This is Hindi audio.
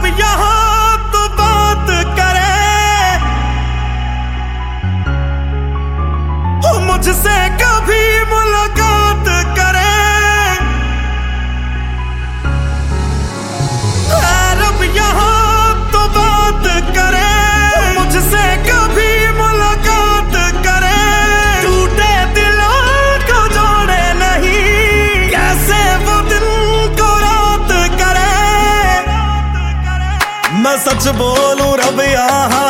रब यहाँ तो बात करे, मुझसे कभी मुलाकात करे। रब यहाँ तो बात करे, मुझसे कभी मुलाकात करे। टूटे दिलों को जोड़े नहीं, कैसे वो दिन को रात करे। मैं सच बोलूं रब यहाँ